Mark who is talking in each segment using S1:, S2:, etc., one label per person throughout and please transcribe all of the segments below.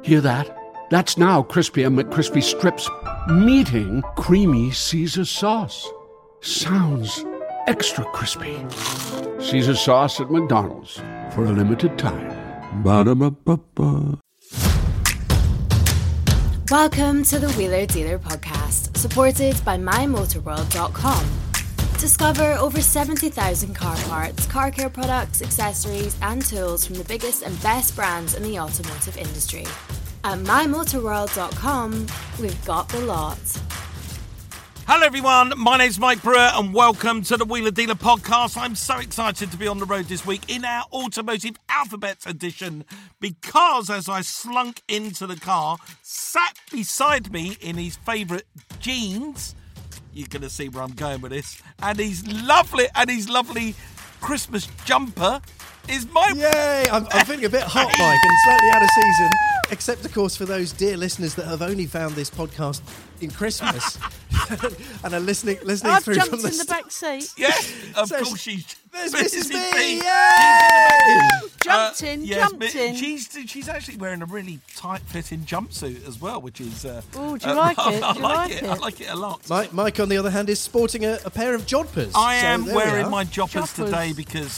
S1: Hear that? That's now Crispy and McCrispy strips meeting Creamy Caesar sauce. Sounds extra crispy. Caesar sauce at McDonald's for a limited time. Ba-da-ba-ba-ba.
S2: Welcome to the Wheeler Dealer Podcast, supported by MyMotorWorld.com. Discover over 70,000 car parts, car care products, accessories and tools from the biggest and best brands in the automotive industry. At MyMotorWorld.com, we've got the lot.
S3: Hello everyone, my name's Mike Brewer and welcome to the Wheeler Dealer Podcast. I'm so excited to be on the road this week in our Automotive Alphabet edition because as I slunk into the car, sat beside me in his favourite jeans, you're going to see where I'm going with this, and his lovely Christmas jumper is my...
S4: Yay! I'm feeling a bit hot, Mike, and slightly out of season, except, of course, for those dear listeners that have only found this podcast in Christmas and are listening
S5: I've
S4: through
S5: jumped
S4: from the
S5: in the back seat.
S3: Yeah, of
S4: So
S3: course she's...
S4: There's
S3: This
S4: Mrs.
S3: is
S4: B!
S3: me.
S4: Yay!
S5: Jumped in.
S3: She's actually wearing a really tight-fitting jumpsuit as well, which is...
S5: Oh, do you like it?
S3: I
S5: Do you like it?
S3: I like it a lot.
S4: Mike, on the other hand, is sporting a pair of jodhpurs.
S3: I
S4: So
S3: am
S4: there we
S3: wearing
S4: are.
S3: my joppers
S5: Joppers.
S3: today because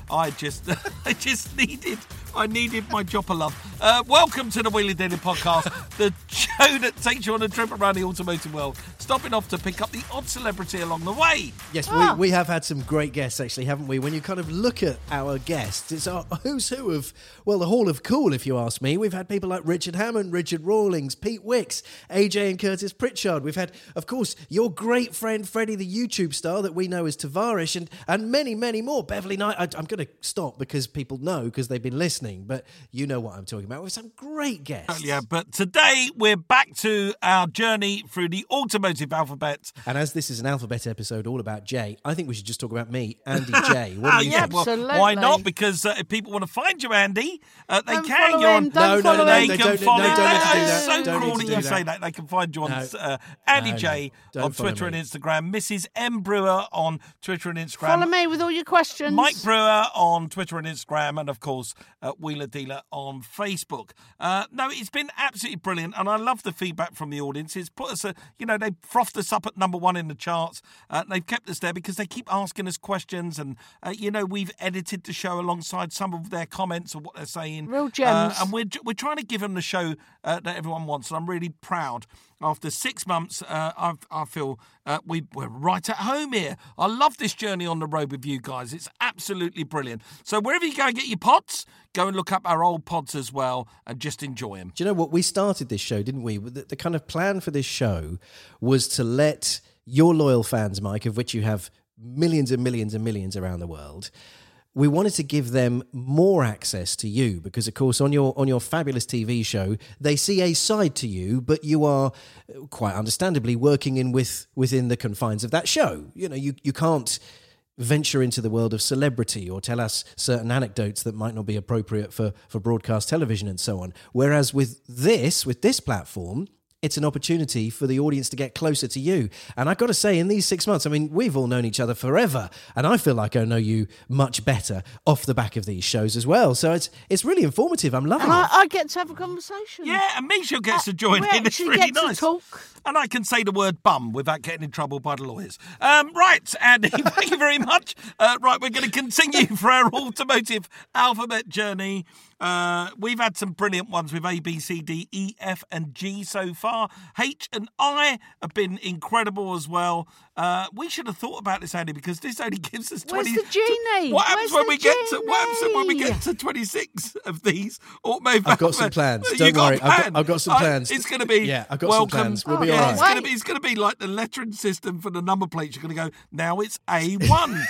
S3: I needed my jopper love. Welcome to the Wheeler Dealer Podcast, the show that takes you on a trip around the automotive world, stopping off to pick up the odd celebrity along the way.
S4: Yes, we have had some great guests, actually, haven't we? When you kind of look at our guests, it's our who's who of, well, the Hall of Cool, if you ask me. We've had people like Richard Hammond, Richard Rawlings, Pete Wicks, AJ and Curtis Pritchard. We've had, of course, your great friend Freddie, the YouTube star that we know as Tavarish, and many, many more. Beverly Knight. I'm going to stop because people know, because they've been listening, but you know what I'm talking about. With some great guests.
S3: Yeah, but today we're back to our journey through the automotive alphabet.
S4: And as this is an alphabet episode all about Jay, I think we should just talk about me, Andy J. What do you
S5: yeah,
S4: think?
S3: Well,
S5: Absolutely.
S3: why not? Because if people want to find you, Andy, they
S5: Don't
S3: can.
S5: follow
S3: You're
S5: him,
S3: on.
S5: don't follow
S3: They
S5: him.
S4: They
S3: can
S4: don't-
S3: follow.
S4: no, don't need to do
S3: It's
S4: that.
S3: so
S4: Don't need
S3: cruel
S4: to
S3: that
S4: do
S3: you
S4: that.
S3: say that. They can find you on
S4: No.
S3: Andy
S4: No,
S3: J
S4: don't
S3: on
S4: follow
S3: Twitter
S4: me.
S3: and Instagram. Mrs. M Brewer on Twitter and Instagram.
S5: Follow me with all your questions.
S3: Mike Brewer on Twitter and Instagram, and of course, Wheeler Dealer on Facebook. No, it's been absolutely brilliant, and I love the feedback from the audience. It's put us, they frothed us up at number one in the charts. They've kept us there because they keep asking us questions, and we've edited the show alongside some of their comments or what they're saying.
S5: Real gems.
S3: And we're trying to give them the show that everyone wants, and I'm really proud. After 6 months, I feel we're right at home here. I love this journey on the road with you guys. It's absolutely brilliant. So wherever you go and get your pods, go and look up our old pods as well and just enjoy them.
S4: Do you know what? We started this show, didn't we? The kind of plan for this show was to let your loyal fans, Mike, of which you have millions and millions and millions around the world, we wanted to give them more access to you because, of course, on your fabulous TV show, they see a side to you, but you are quite understandably working within the confines of that show. You can't venture into the world of celebrity or tell us certain anecdotes that might not be appropriate for broadcast television and so on. Whereas with this platform, it's an opportunity for the audience to get closer to you. And I've got to say, in these 6 months, I mean, we've all known each other forever, and I feel like I know you much better off the back of these shows as well. So it's really informative. I'm loving
S5: And
S4: it.
S5: I get to have a conversation.
S3: Yeah, and Misha gets to join
S5: we
S3: in. It's
S5: actually
S3: really
S5: get
S3: nice.
S5: to talk.
S3: And I can say the word bum without getting in trouble by the lawyers. Right, Andy, thank you very much. Right, we're going to continue for our automotive alphabet journey. We've had some brilliant ones with A, B, C, D, E, F and G so far. H and I have been incredible as well. We should have thought about this, Andy, because this only gives us 20...
S5: Where's the genie?
S3: What happens
S5: Where's
S3: when
S5: the
S3: what happens when we
S5: genie?
S3: get to 26 of these automotive
S4: I've got some
S3: alphabet?
S4: plans.
S3: You
S4: Don't
S3: got a
S4: worry.
S3: plan?
S4: I've got some plans.
S3: It's going to be
S4: Yeah, I've got some
S3: welcome.
S4: plans. We'll be
S3: Yeah,
S4: all right.
S3: it's going to be like the lettering system for the number plates. You're going to go, now it's A1,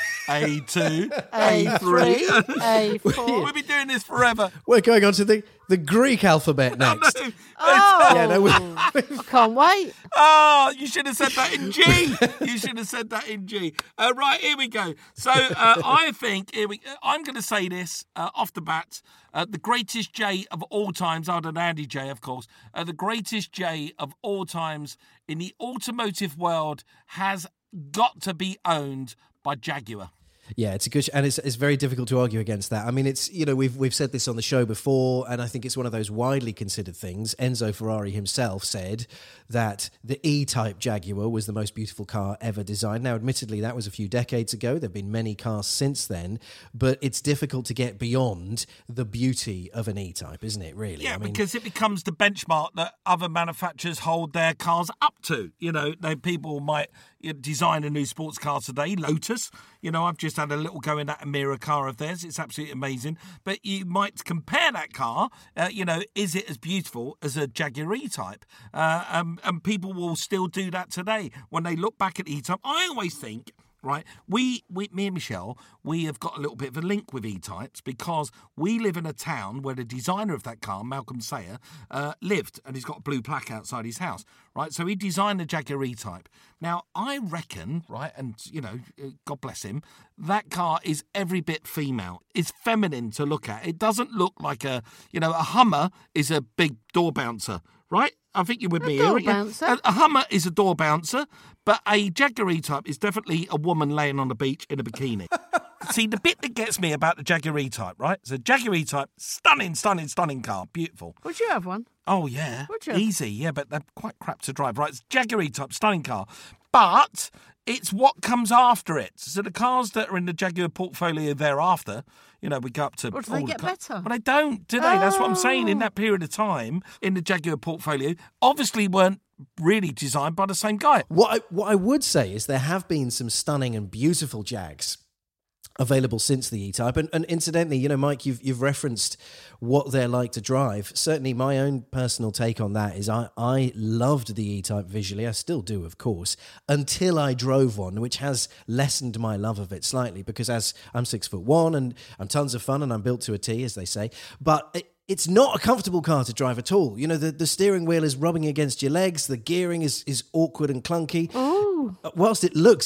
S3: A2, A3.
S5: A4.
S3: We'll be doing this forever.
S4: We're going on to the Greek alphabet next.
S5: Oh,
S4: Yeah, no,
S5: I can't wait.
S3: Oh, you should have said that in G. You should have said that in G. Right, here we go. So I think I'm going to say this off the bat. The greatest J of all times, other than Andy J, of course, the greatest J of all times in the automotive world has got to be owned by Jaguar.
S4: Yeah, it's a good, and it's very difficult to argue against that. I mean, it's, you know, we've said this on the show before, and I think it's one of those widely considered things. Enzo Ferrari himself said that the E-Type Jaguar was the most beautiful car ever designed. Now, admittedly, that was a few decades ago. There've been many cars since then, but it's difficult to get beyond the beauty of an E-Type, isn't it? Really?
S3: Yeah,
S4: I mean,
S3: because it becomes the benchmark that other manufacturers hold their cars up to. You know, people might design a new sports car today, Lotus. You know, I've just had a little go in that Emira car of theirs. It's absolutely amazing. But you might compare that car, is it as beautiful as a Jaguar E-Type? And people will still do that today. When they look back at E-Type, I always think, right, me and Michelle, we have got a little bit of a link with E-Types because we live in a town where the designer of that car, Malcolm Sayer, lived, and he's got a blue plaque outside his house, right? So he designed the Jaguar E-Type. Now, I reckon, right, and, God bless him, that car is every bit female. It's feminine to look at. It doesn't look like a Hummer is a big door bouncer, right? I think you're with me
S5: door
S3: here.
S5: bouncer.
S3: A Hummer is a door bouncer, but a Jaguar E-Type is definitely a woman laying on the beach in a bikini. See, the bit that gets me about the Jaguar E-Type, right? So Jaguar E-Type, stunning car, beautiful.
S5: Would you have one?
S3: Oh, yeah.
S5: Would you?
S3: Easy, yeah, but they're quite crap to drive, right? It's Jaguar E-Type, stunning car. But it's what comes after it. So the cars that are in the Jaguar portfolio thereafter, we go up to...
S5: Or do they get better?
S3: Well, they don't, do they? That's what I'm saying. In that period of time, in the Jaguar portfolio, obviously weren't really designed by the same guy.
S4: what I would say is there have been some stunning and beautiful Jags available since the E-Type. And incidentally, Mike, you've referenced what they're like to drive. Certainly my own personal take on that is I loved the E-Type visually. I still do, of course, until I drove one, which has lessened my love of it slightly because as I'm 6'1" and I'm tons of fun and I'm built to a T, as they say, but it's not a comfortable car to drive at all. The steering wheel is rubbing against your legs. The gearing is awkward and clunky.
S5: Ooh.
S4: Whilst it looks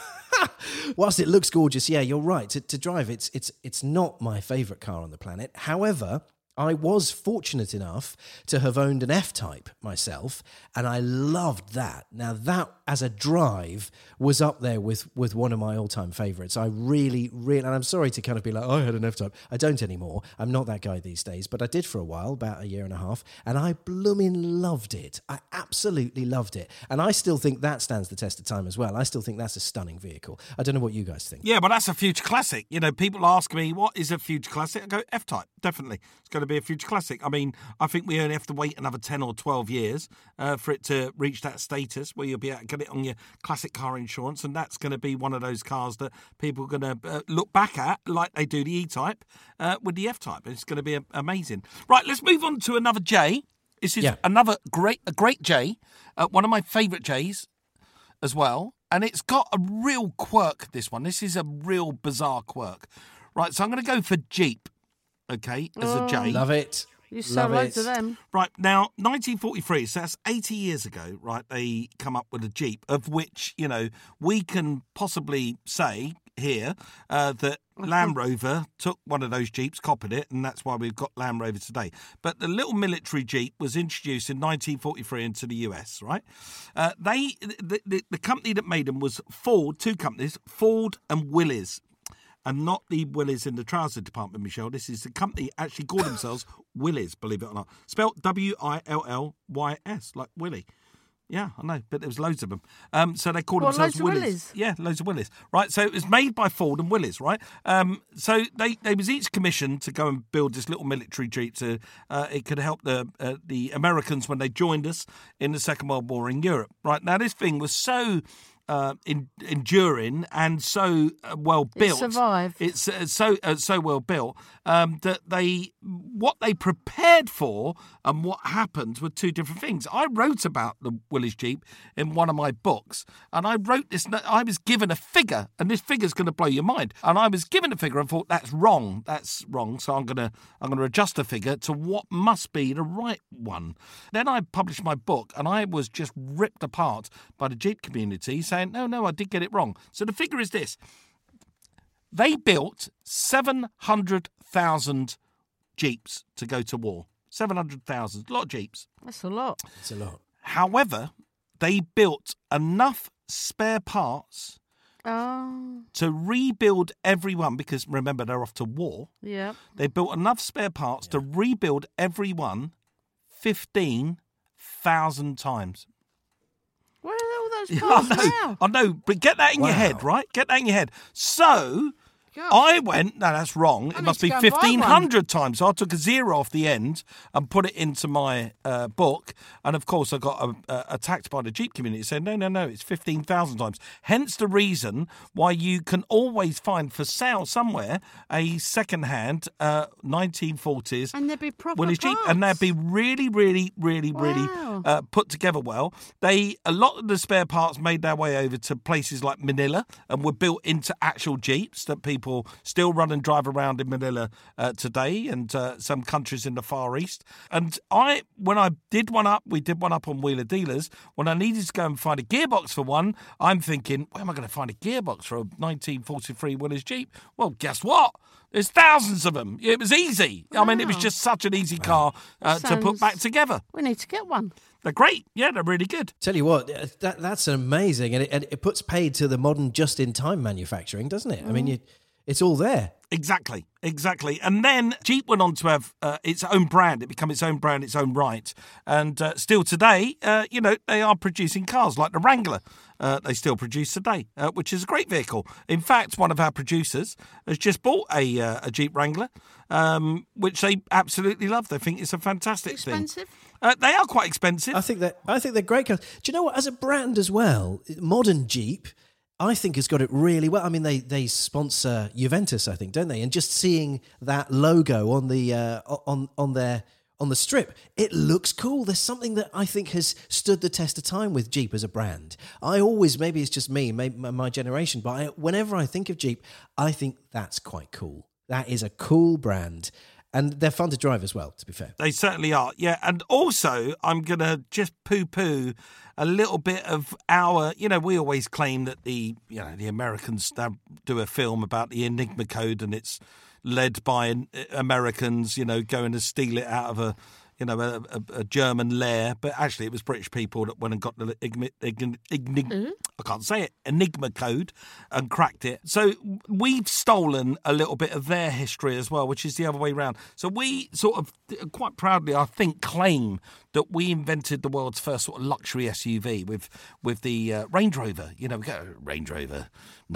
S4: gorgeous, yeah, you're right. To drive, it's not my favourite car on the planet. However, I was fortunate enough to have owned an F-Type myself, and I loved that. Now, that, as a drive, was up there with one of my all-time favourites. I really, and I'm sorry to kind of be like, I had an F-Type. I don't anymore. I'm not that guy these days, but I did for a while, about a year and a half, and I blooming loved it. I absolutely loved it. And I still think that stands the test of time as well. I still think that's a stunning vehicle. I don't know what you guys think.
S3: Yeah, but that's a future classic. People ask me, what is a future classic? I go, F-Type, definitely. It's going to be a future classic. I mean, I think we only have to wait another 10 or 12 years for it to reach that status where you'll be able to get it on your classic car insurance, and that's going to be one of those cars that people are going to look back at like they do the E-Type with the F-Type. It's going to be amazing. Right, let's move on to another J. This is another great J, one of my favourite Js as well, and it's got a real quirk, this one. This is a real bizarre quirk. Right, so I'm going to go for Jeep. Okay, as a J.
S4: Love it.
S5: You sell loads of them.
S3: Right, now, 1943, so that's 80 years ago, right, they come up with a Jeep, of which, we can possibly say here that Land Rover took one of those Jeeps, copied it, and that's why we've got Land Rover today. But the little military Jeep was introduced in 1943 into the US, right? The company that made them was Ford, two companies, Ford and Willys. And not the Willys in the trouser department, Michelle. This is the company actually called themselves Willys, believe it or not. Spelt Willys, like Willy. Yeah, I know, but there was loads of them. So they called themselves
S5: loads of
S3: Willys.
S5: Willys?
S3: Yeah, loads of Willys. Right, so it was made by Ford and Willys, right? So they was each commissioned to go and build this little military Jeep so it could help the Americans when they joined us in the Second World War in Europe. Right, now this thing was so... enduring and so well built.
S5: It survived.
S3: It's so well built that what they prepared for and what happened were two different things. I wrote about the Willys Jeep in one of my books, and I wrote this. I was given a figure, and this figure's going to blow your mind. And I was given a figure and thought that's wrong. So I'm gonna adjust the figure to what must be the right one. Then I published my book, and I was just ripped apart by the Jeep community, saying, no, I did get it wrong. So the figure is this. They built 700,000 Jeeps to go to war. 700,000. A lot of Jeeps.
S5: That's a lot.
S4: It's a lot.
S3: However, they built enough spare parts
S5: Oh,
S3: to rebuild every one, because remember, they're off to war.
S5: yeah.
S3: They built enough spare parts to rebuild every one 15,000 times.
S5: Where are all those parts now?
S3: I know, but get that in your head, right? Get that in your head. So
S5: Gosh.
S3: I went, no, that's wrong. It
S5: I
S3: must
S5: need
S3: be
S5: to go and buy
S3: 1,500 times. So I took a 0 off the end and put it into my book. And of course, I got attacked by the Jeep community. Said, no, it's 15,000 times. Hence the reason why you can always find for sale somewhere a second-hand 1940s
S5: And there'd be proper
S3: Willys Jeep,
S5: parts.
S3: and they'd be really
S5: Wow.
S3: put together well. A lot of the spare parts made their way over to places like Manila and were built into actual Jeeps that people still run and drive around in Manila today, and some countries in the Far East. And when I did one up, we did one up on Wheeler Dealers. When I needed to go and find a gearbox for one, I'm thinking, where am I going to find a gearbox for a 1943 Willys Jeep? Well, guess what? There's thousands of them. It was easy. I mean, it was
S5: Wow.
S3: just such an easy car to put
S5: Sounds-
S3: back together.
S5: We need to get one.
S3: They're great. Yeah, they're really good.
S4: Tell you what, that's amazing, and it puts paid to the modern just-in-time manufacturing, doesn't it? I mean, it's all there.
S3: Exactly. And then Jeep went on to have its own brand. It became its own brand, its own right. And still today, they are producing cars like the Wrangler. They still produce today, which is a great vehicle. In fact, one of our producers has just bought a Jeep Wrangler, which they absolutely love. They think it's a fantastic
S5: Expensive?
S3: thing. They are quite expensive.
S4: I think they're great cars. Do you know what? As a brand as well, modern Jeep, I think has got it really well. I mean, they sponsor Juventus, I think, don't they? And just seeing that logo on the on the strip, it looks cool. There's something that I think has stood the test of time with Jeep as a brand. I always, maybe it's just me, maybe my generation, but whenever I think of Jeep, I think that's quite cool. That is a cool brand. And they're fun to drive as well, to be fair.
S3: They certainly are, yeah. And also, I'm going to just poo-poo a little bit of our... we always claim that the Americans do a film about the Enigma Code, and it's led by Americans, going to steal it out of a German lair, but actually it was British people that went and got the Enigma Code and cracked it. So we've stolen a little bit of their history as well, which is the other way around. So we sort of quite proudly, I think, claim that we invented the world's first sort of luxury SUV with the Range Rover. We go Range Rover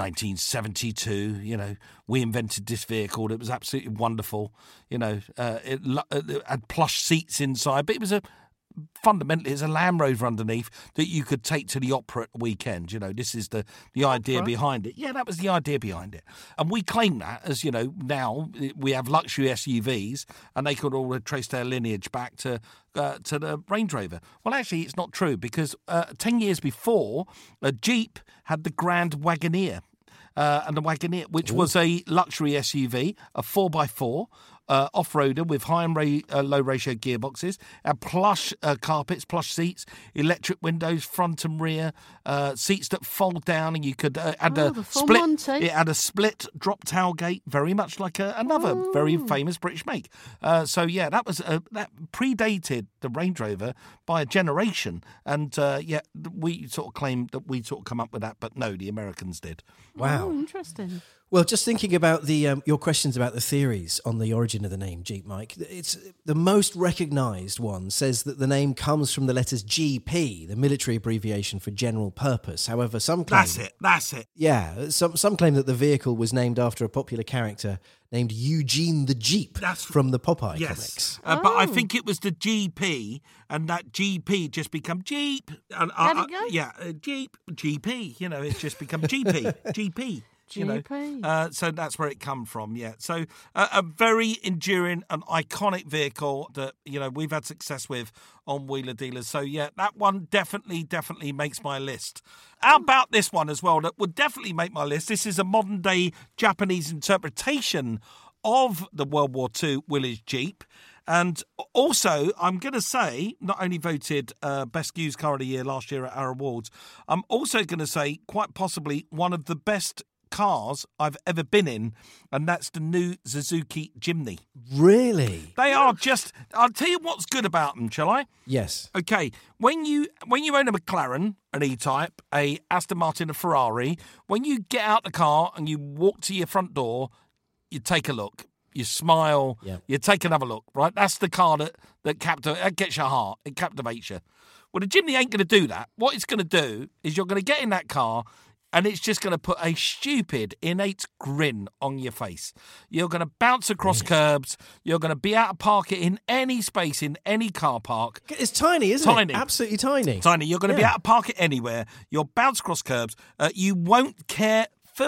S3: 1972. We invented this vehicle that was absolutely wonderful. It had plush seats inside, but it was fundamentally it's a Land Rover underneath that you could take to the opera at the weekend. This is the idea behind it. Yeah, that was the idea behind it. And we claim that as, now we have luxury SUVs and they could all trace their lineage back to the Range Rover. Well, actually, it's not true, because 10 years before, Jeep had the Grand Wagoneer. And the Wagoneer, which was a luxury SUV, a 4x4, off-roader with high and low ratio gearboxes, and plush carpets, plush seats, electric windows, front and rear, seats that fold down, and you could add a
S5: the full
S3: split.
S5: Monty.
S3: It had a split drop tailgate, very much like another very famous British make. That predated the Range Rover by a generation, and we sort of claim that we sort of come up with that, but no, the Americans did.
S4: Wow.
S5: Oh, interesting.
S4: Well, just thinking about the your questions about the theories on the origin of the name Jeep, Mike, it's the most recognised one says that the name comes from the letters GP, the military abbreviation for General Purpose. However, some claim...
S3: That's it.
S4: Yeah, some claim that the vehicle was named after a popular character named Eugene the Jeep from the Popeye comics.
S3: But I think it was the GP, and that GP just become Jeep. And,
S5: There we go.
S3: Jeep, GP, it's just become GP, GP.
S5: GP.
S3: So that's where it come from, yeah. So a very enduring and iconic vehicle that, we've had success with on Wheeler Dealers. So, yeah, that one definitely makes my list. How about this one as well that would definitely make my list? This is a modern-day Japanese interpretation of the World War II Willys Jeep. And also, I'm going to say, not only voted Best Used Car of the Year last year at our awards, I'm also going to say quite possibly one of the best cars I've ever been in, and that's the new Suzuki Jimny.
S4: Really?
S3: They are just... I'll tell you what's good about them, shall I?
S4: Yes.
S3: Okay, when you own a McLaren, an E-Type, a Aston Martin, a Ferrari, when you get out the car and you walk to your front door, you take a look, you smile, you take another look, right? That's the car that gets your heart, it captivates you. Well, the Jimny ain't going to do that. What it's going to do is you're going to get in that car and it's just going to put a stupid, innate grin on your face. You're going to bounce across curbs. You're going to be able to park it in any space, in any car park.
S4: It's tiny, isn't it? Absolutely tiny.
S3: Tiny. You're going to be able to park it anywhere. You'll bounce across curbs. You won't care for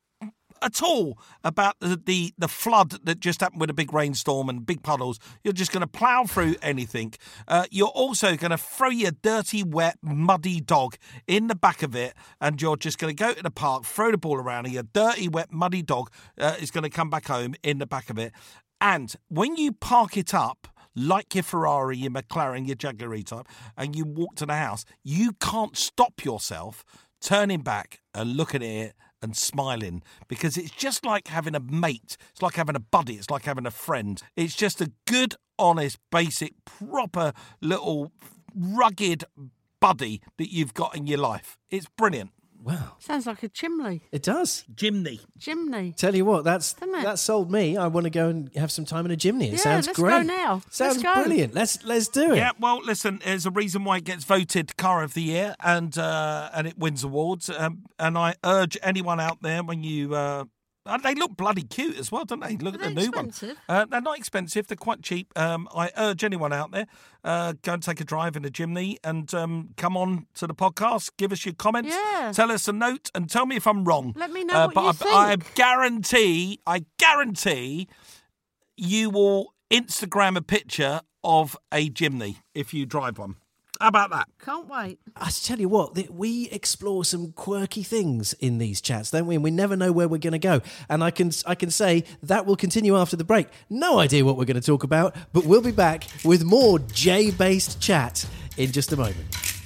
S3: at all about the flood that just happened with a big rainstorm and big puddles. You're just going to plough through anything. You're also going to throw your dirty, wet, muddy dog in the back of it, and you're just going to go to the park, throw the ball around, and your dirty, wet, muddy dog is going to come back home in the back of it. And when you park it up, like your Ferrari, your McLaren, your Jaguar E-Type, and you walk to the house, you can't stop yourself turning back and looking at it and smiling, because it's just like having a mate. It's like having a buddy. It's like having a friend. It's just a good, honest, basic, proper little rugged buddy that you've got in your life. It's brilliant.
S4: Wow.
S5: Sounds like a chimney.
S4: It does.
S3: Jimny.
S4: Tell you what, that sold me. I want to go and have some time in a Jimny. It sounds great.
S5: Let's go now.
S4: Sounds brilliant. Let's do it.
S3: Yeah, well, listen, there's a reason why it gets voted Car of the Year and it wins awards. And I urge anyone out there, when you... they look bloody cute as well, don't they? Look at the new one. They're not expensive. They're quite cheap. I urge anyone out there, go and take a drive in a Jimny and come on to the podcast. Give us your comments.
S5: Yeah.
S3: Tell us a note and tell me if I'm wrong.
S5: Let me know what you think.
S3: I guarantee you will Instagram a picture of a Jimny if you drive one. How about that?
S5: Can't wait.
S4: I tell you what, we explore some quirky things in these chats, don't we? And we never know where we're going to go. And I can say that will continue after the break. No idea what we're going to talk about, but we'll be back with more J-based chat in just a moment.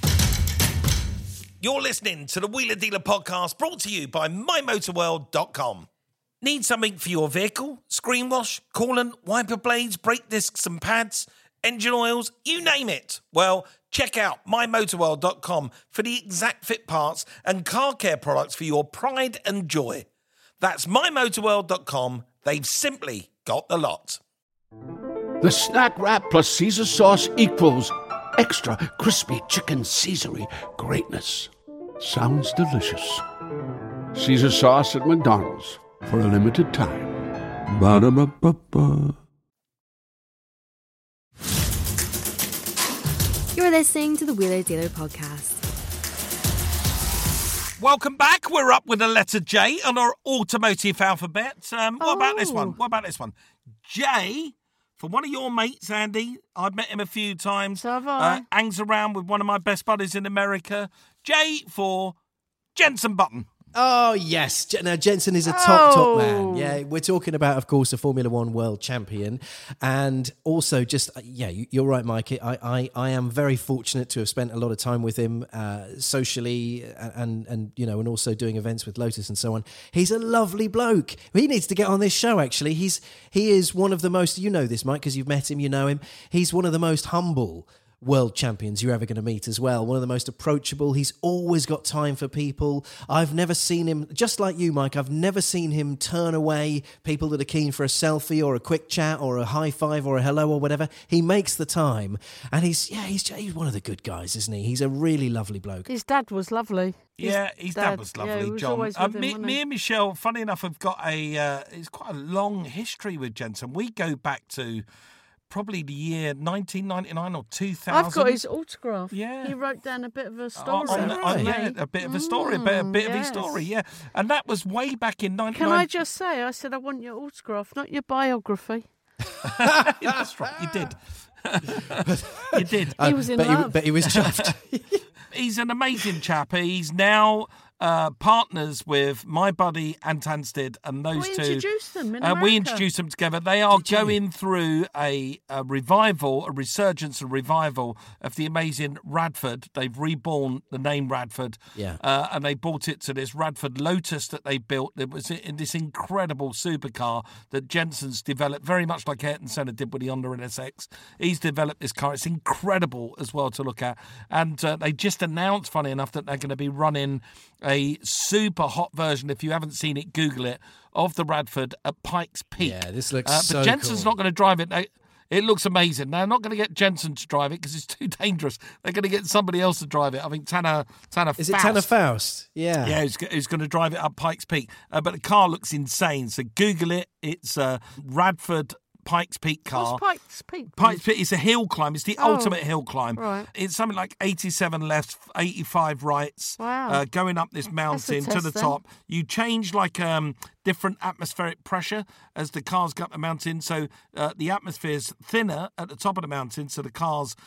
S3: You're listening to the Wheeler Dealer Podcast, brought to you by mymotorworld.com. Need something for your vehicle? Screen wash, coolant, wiper blades, brake discs and pads, engine oils, you name it. Well, check out mymotorworld.com for the exact fit parts and car care products for your pride and joy. That's mymotorworld.com. They've simply got the lot.
S1: The snack wrap plus Caesar sauce equals extra crispy chicken Caesary greatness. Sounds delicious. Caesar sauce at McDonald's for a limited time. Ba-da-ba-ba-ba.
S2: You're listening to the Wheeler Dealer Podcast.
S3: Welcome back. We're up with a letter J on our automotive alphabet. What about this one? J, for one of your mates, Andy. I've met him a few times.
S5: So have I.
S3: Hangs around with one of my best buddies in America. J for Jenson Button.
S4: Oh, yes. Now, Jenson is a top man. Yeah, we're talking about, of course, a Formula One world champion. And also just, you're right, Mike. I am very fortunate to have spent a lot of time with him socially and also doing events with Lotus and so on. He's a lovely bloke. He needs to get on this show, actually. He is one of the most, you know this, Mike, because you've met him, you know him. He's one of the most humble world champions you're ever going to meet as well. One of the most approachable. He's always got time for people. I've never seen him, just like you, Mike, I've never seen him turn away people that are keen for a selfie or a quick chat or a high five or a hello or whatever. He makes the time. And he's one of the good guys, isn't he? He's a really lovely bloke.
S5: His dad was lovely.
S3: His dad was lovely,
S5: was
S3: John.
S5: always with him,
S3: Me and Michelle, funny enough, have got it's quite a long history with Jenson. We go back to probably the year 1999 or 2000.
S5: I've got his autograph.
S3: Yeah.
S5: He wrote down a bit of a story.
S3: A bit of a story, a bit of his story, yeah. And that was way back in 1999.
S5: Can I just say, I said I want your autograph, not your biography.
S3: That's right, you did. You did.
S5: He was in love.
S4: But he was chuffed.
S3: He's an amazing chap. He's now partners with My Buddy and Tansted, and those two.
S5: We introduced them in America.
S3: We introduced them together. They are going through a revival, a resurgence and revival of the amazing Radford. They've reborn the name Radford.
S4: Yeah.
S3: And they brought it to this Radford Lotus that they built. It was in this incredible supercar that Jensen's developed, very much like Ayrton Senna did with the Honda NSX. He's developed this car. It's incredible as well to look at. And they just announced, funny enough, that they're going to be running a super hot version, if you haven't seen it, Google it, of the Radford at Pikes Peak.
S4: Yeah, this looks so
S3: But Jensen's
S4: cool.
S3: not going to drive it. It looks amazing. They're not going to get Jensen to drive it because it's too dangerous. They're going to get somebody else to drive it. I think Tanner Faust.
S4: Is it Tanner Faust? Yeah.
S3: Yeah, who's going to drive it up Pikes Peak. But the car looks insane. So Google it. It's a Radford Pikes Peak car.
S5: What's Pikes Peak?
S3: Pikes Peak is a hill climb. It's the ultimate hill climb.
S5: Right.
S3: It's something like 87 lefts, 85 rights.
S5: Wow.
S3: Going up this mountain to
S5: test
S3: the
S5: then.
S3: top. You change like different atmospheric pressure as the cars go up the mountain. So the atmosphere's thinner at the top of the mountain, so the cars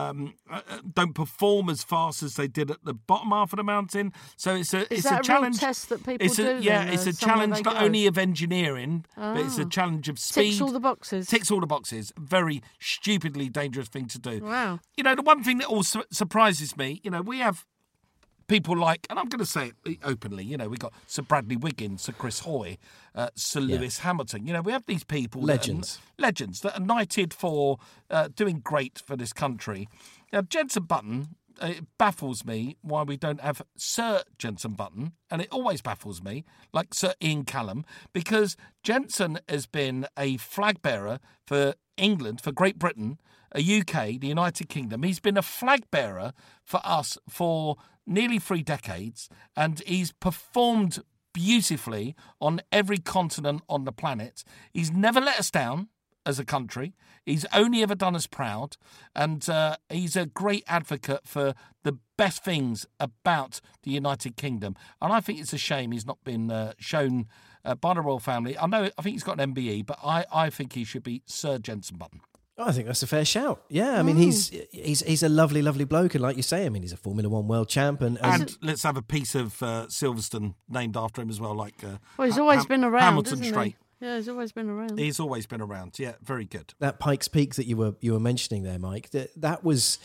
S3: don't perform as fast as they did at the bottom half of the mountain. So it's a challenge.
S5: Real test that people do?
S3: It's a challenge not only of engineering, but it's a challenge of speed.
S5: Ticks all the boxes.
S3: Ticks all the boxes. Very stupidly dangerous thing to do.
S5: Wow.
S3: You know, the one thing that also surprises me, you know, we have people like, and I'm going to say it openly, you know, we got Sir Bradley Wiggins, Sir Chris Hoy, Sir Lewis Hamilton. You know, we have these people.
S4: Legends.
S3: Legends that are knighted for doing great for this country. Now, Jenson Button, it baffles me why we don't have Sir Jenson Button, and it always baffles me, like Sir Ian Callum, because Jenson has been a flag bearer for England, for Great Britain, a UK, the United Kingdom. He's been a flag bearer for us for nearly 3 decades, and he's performed beautifully on every continent on the planet. He's never let us down as a country. He's only ever done us proud, and he's a great advocate for the best things about the United Kingdom. And I think it's a shame he's not been shown by the royal family. I think he's got an MBE, but I think he should be Sir Jenson Button.
S4: I think that's a fair shout. Yeah, I mean, he's a lovely, lovely bloke, and like you say, I mean, he's a Formula One world champ, and
S3: let's have a piece of Silverstone named after him as well, like
S5: well, he's always been around,
S3: Hamilton
S5: isn't
S3: Strait.
S5: He? Yeah, he's always been around.
S3: He's always been around. Yeah, very good.
S4: that Pikes Peak that you were mentioning there, Mike, that was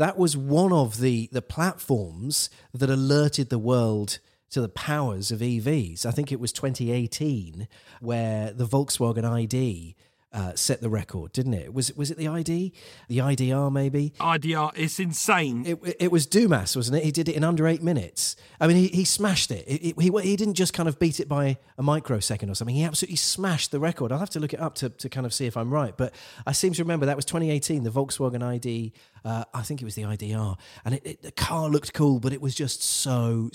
S4: one of the platforms that alerted the world to the powers of EVs. I think it was 2018 where the Volkswagen ID set the record, didn't it? Was it the ID? The IDR, maybe?
S3: IDR, it's insane.
S4: It was Dumas, wasn't it? He did it in under 8 minutes. I mean, he smashed it. He didn't just kind of beat it by a microsecond or something. He absolutely smashed the record. I'll have to look it up to kind of see if I'm right. But I seem to remember that was 2018, the Volkswagen ID. I think it was the IDR. And the car looked cool, but it was just so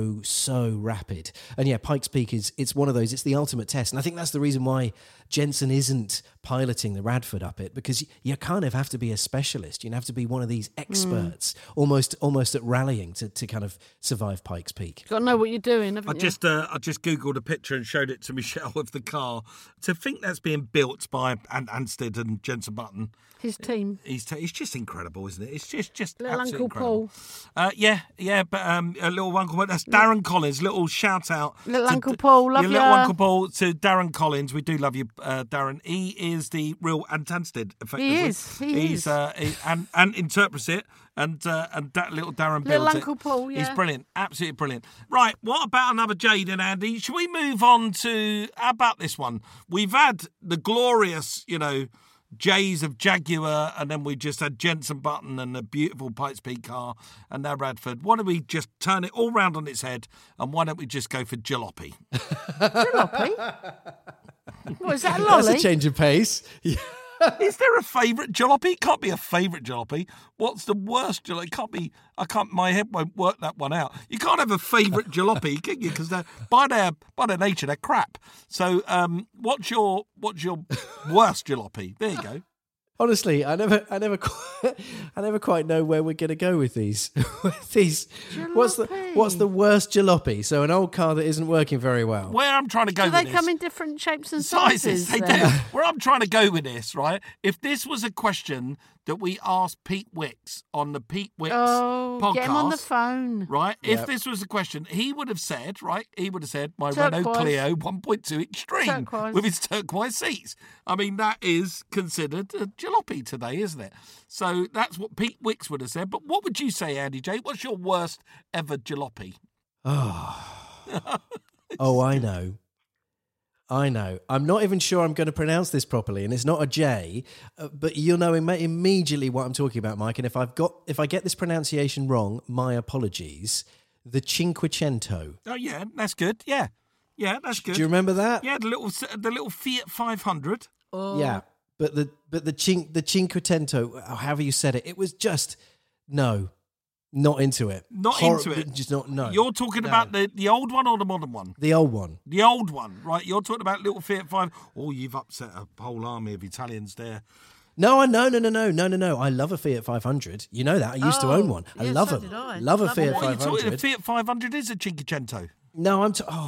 S4: rapid. And yeah, Pikes Peak it's one of those. It's the ultimate test. And I think that's the reason why Jensen isn't piloting the Radford up it, because you kind of have to be a specialist. You have to be one of these experts, almost at rallying to kind of survive Pikes Peak.
S5: You've got to know what you're doing, haven't you?
S3: I just Googled a picture and showed it to Michelle of the car. To think that's being built by Ansted and Jenson Button.
S5: His team.
S3: He's just incredible, isn't it? It's just
S5: Little
S3: absolutely
S5: Uncle
S3: incredible.
S5: Paul.
S3: Yeah, but a little Uncle, that's Darren Collins. Little shout out.
S5: Little Uncle Paul, love
S3: you. Little Uncle Paul to Darren Collins. We do love you, Darren. He is the real Antansted, effectively.
S5: He is.
S3: And interprets it, and that little Darren builds
S5: Little
S3: it.
S5: Uncle Paul, yeah.
S3: He's brilliant, absolutely brilliant. Right, what about another Jade and Andy? Shall we move on to, how about this one? We've had the glorious, Jays of Jaguar, and then we just had Jenson Button and a beautiful Pikes Peak car, and now Radford. Why don't we just turn it all round on its head, and why don't we just go for jalopy?
S5: Jalopy? What, is that a lolly?
S4: That's a change of pace.
S3: Is there a favourite jalopy? It can't be a favourite jalopy. What's the worst jalopy? It can't be. My head won't work that one out. You can't have a favourite jalopy, can you? Because by their nature, they're crap. So, what's your worst jalopy? There you go.
S4: Honestly, I never quite know where we're going to go with these. What's the worst jalopy? So an old car that isn't working very well.
S3: Where I'm trying to go
S5: Do
S3: with
S5: they
S3: this...
S5: come in different shapes and sizes?
S3: They do. Where I'm trying to go with this, right? If this was a question that we asked Pete Wicks on the Pete Wicks podcast...
S5: get him on the phone.
S3: Right?
S4: Yep.
S3: If this was a question, he would have said, right? He would have said, my
S5: Turquoise.
S3: Renault Clio 1.2 Extreme
S5: Turquoise.
S3: with its turquoise seats. I mean, that is considered a jalopy today, isn't it? So that's what Pete Wicks would have said. But what would you say, Andy J? What's your worst ever jalopy?
S4: Oh, I know. I'm not even sure I'm going to pronounce this properly, and it's not a J, but you'll know immediately what I'm talking about, Mike. And if I get this pronunciation wrong, my apologies. The Cinquecento.
S3: Oh yeah, that's good. Yeah, that's good.
S4: Do you remember that?
S3: Yeah, the little Fiat 500.
S4: Yeah, but the Cinquecento, however you said it, it was just not into it.
S3: Into it.
S4: Just not. No.
S3: You're talking about the old one or the modern one?
S4: The old one.
S3: The old one, right? You're talking about little Fiat 5. Oh, you've upset a whole army of Italians there.
S4: No. I love a Fiat 500. You know that. I used to own one. I
S5: yeah,
S4: love
S5: so
S4: them.
S5: did I.
S4: Love a
S5: Love
S4: Fiat
S5: them.
S3: What are you
S4: 500.
S3: talking? The Fiat 500 is a Cinquecento.
S4: No,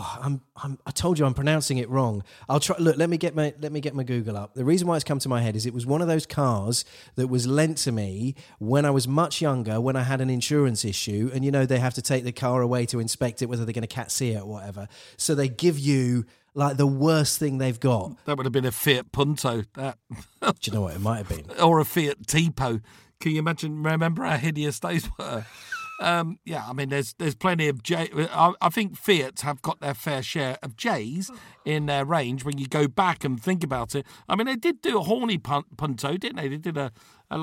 S4: I told you I'm pronouncing it wrong. I'll try. Look, let me get my Google up. The reason why it's come to my head is it was one of those cars that was lent to me when I was much younger, when I had an insurance issue, and they have to take the car away to inspect it, whether they're going to Cat C it or whatever. So they give you like the worst thing they've got.
S3: That would have been a Fiat Punto. That.
S4: Do you know what it might have been?
S3: Or a Fiat Tipo. Can you remember how hideous those were? Yeah, I mean, there's plenty of J. I think Fiats have got their fair share of J's in their range when you go back and think about it. I mean, they did do a horny Punto, didn't they? They did a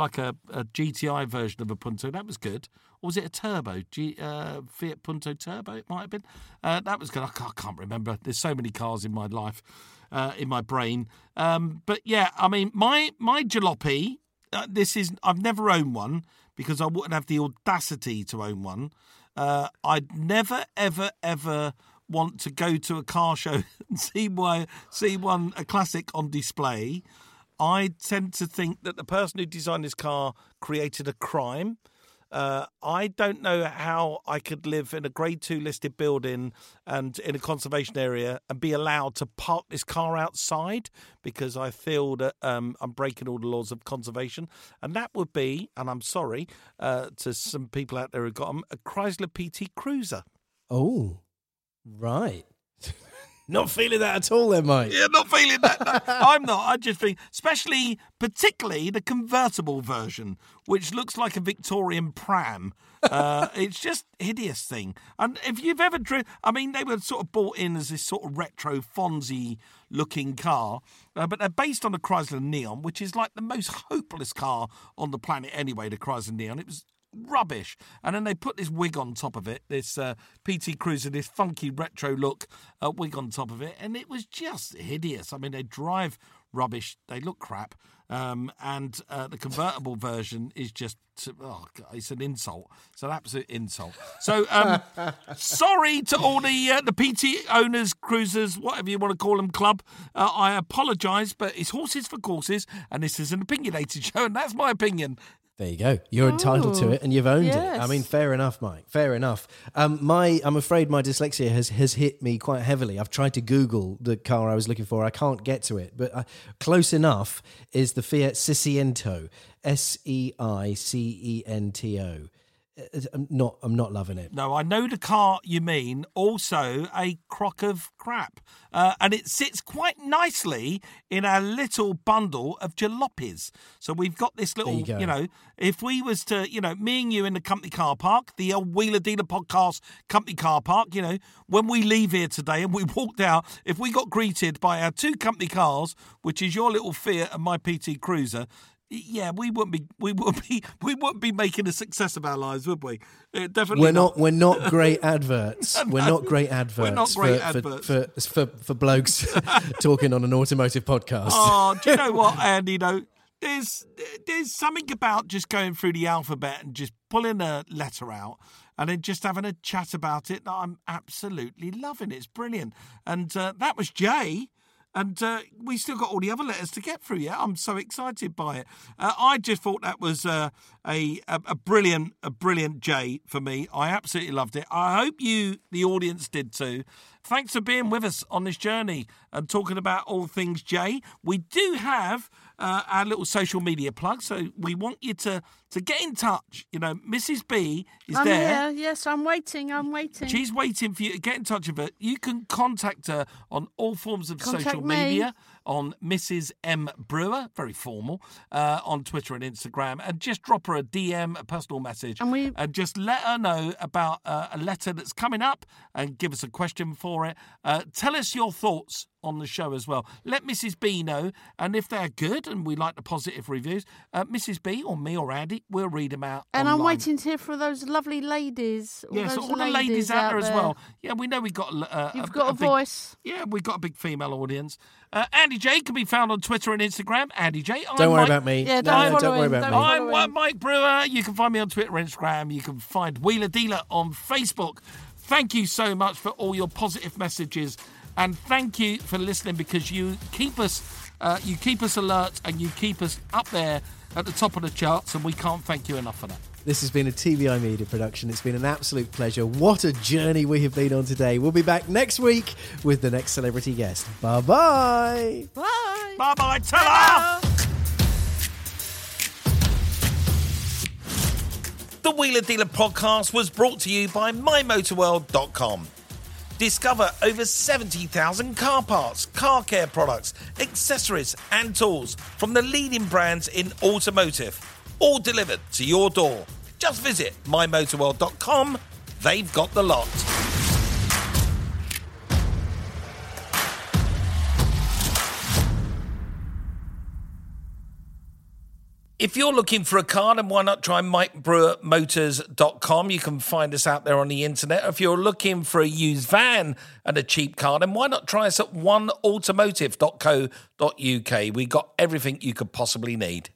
S3: GTI version of a Punto. That was good. Or was it a turbo? Fiat Punto Turbo, it might have been. That was good. I can't remember. There's so many cars in my life, in my brain. But yeah, I mean, my jalopy, I've never owned one, because I wouldn't have the audacity to own one. I'd never, ever, ever want to go to a car show and see a classic on display. I tend to think that the person who designed this car created a crime. I don't know how I could live in a Grade 2 listed building and in a conservation area and be allowed to park this car outside, because I feel that I'm breaking all the laws of conservation. And that would be, and I'm sorry to some people out there who got them, a Chrysler PT Cruiser.
S4: Oh, right. Not feeling that at all then, Mike.
S3: Yeah, not feeling that. No, I'm not. I just think, particularly the convertible version, which looks like a Victorian pram. It's just a hideous thing. And if you've ever driven, I mean, they were sort of bought in as this sort of retro Fonzie-looking car, but they're based on the Chrysler Neon, which is like the most hopeless car on the planet anyway, the Chrysler Neon. It was rubbish. And then they put this wig on top of it, this PT Cruiser, this funky retro look wig on top of it, and it was just hideous. I mean, they drive rubbish, they look crap, and the convertible version is just, it's an insult. It's an absolute insult. So sorry to all the PT owners, cruisers, whatever you want to call them, club. I apologise, but it's horses for courses, and this is an opinionated show, and that's my opinion.
S4: There you go. You're entitled to it, and you've owned it. I mean, fair enough, Mike. Fair enough. I'm afraid my dyslexia has hit me quite heavily. I've tried to Google the car I was looking for. I can't get to it, but close enough is the Fiat Seicento, Seicento. I'm not loving it.
S3: No, I know the car you mean. Also, a crock of crap, and it sits quite nicely in our little bundle of jalopies. So we've got this little, if we was to, me and you in the company car park, the old Wheeler Dealer Podcast company car park, when we leave here today and we walked out, if we got greeted by our two company cars, which is your little Fiat and my PT Cruiser. Yeah, we wouldn't be making a success of our lives, would we? Definitely
S4: We're not great adverts.
S3: No,
S4: We're not great adverts.
S3: We're not great adverts
S4: for blokes talking on an automotive podcast.
S3: Oh, do you know what, Andy? There's something about just going through the alphabet and just pulling a letter out and then just having a chat about it that I'm absolutely loving. It's brilliant. And that was Jay. And we still got all the other letters to get through. Yeah, I'm so excited by it. I just thought that was a brilliant Jay for me. I absolutely loved it. I hope you, the audience, did too. Thanks for being with us on this journey and talking about all things Jay. We do have our little social media plug, so we want you to get in touch. You know, Mrs. B is
S5: I'm
S3: there.
S5: here. Yes, I'm waiting.
S3: She's waiting for you to get in touch with her. You can contact her on all forms of
S5: Contact
S3: social
S5: me.
S3: media, on Mrs. M. Brewer, very formal, on Twitter and Instagram, and just drop her a DM, a personal message, and just let her know about a letter that's coming up and give us a question for it. Tell us your thoughts on the show as well. Let Mrs. B know, and if they're good and we like the positive reviews, Mrs. B or me or Andy, we'll read them out
S5: And
S3: online.
S5: I'm waiting to hear from those lovely ladies.
S3: Yeah, so all the ladies out there as well. Yeah, we know we got
S5: You've got a
S3: big
S5: voice.
S3: Yeah, we've got a big female audience. Andy J can be found on Twitter and Instagram. Andy J.
S4: Don't worry about me.
S5: Yeah,
S4: don't worry about me.
S3: I'm Mike Brewer. You can find me on Twitter and Instagram. You can find Wheeler Dealer on Facebook. Thank you so much for all your positive messages. And thank you for listening, because you keep us alert and you keep us up there at the top of the charts, and we can't thank you enough for that.
S4: This has been a TVI Media production. It's been an absolute pleasure. What a journey we have been on today. We'll be back next week with the next celebrity guest. Bye-bye.
S5: Bye.
S3: Bye-bye. Ta-ra! The Wheeler Dealer podcast was brought to you by mymotorworld.com. Discover over 70,000 car parts, car care products, accessories and tools from the leading brands in automotive, all delivered to your door. Just visit mymotorworld.com. They've got the lot. If you're looking for a car, then why not try MikeBrewerMotors.com? You can find us out there on the internet. If you're looking for a used van and a cheap car, then why not try us at oneautomotive.co.uk? We got everything you could possibly need.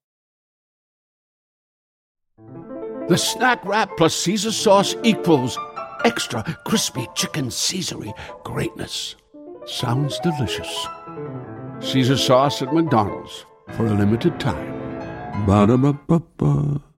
S1: The snack wrap plus Caesar sauce equals extra crispy chicken Caesary greatness. Sounds delicious. Caesar sauce at McDonald's for a limited time. Ba-da-ba-ba-ba.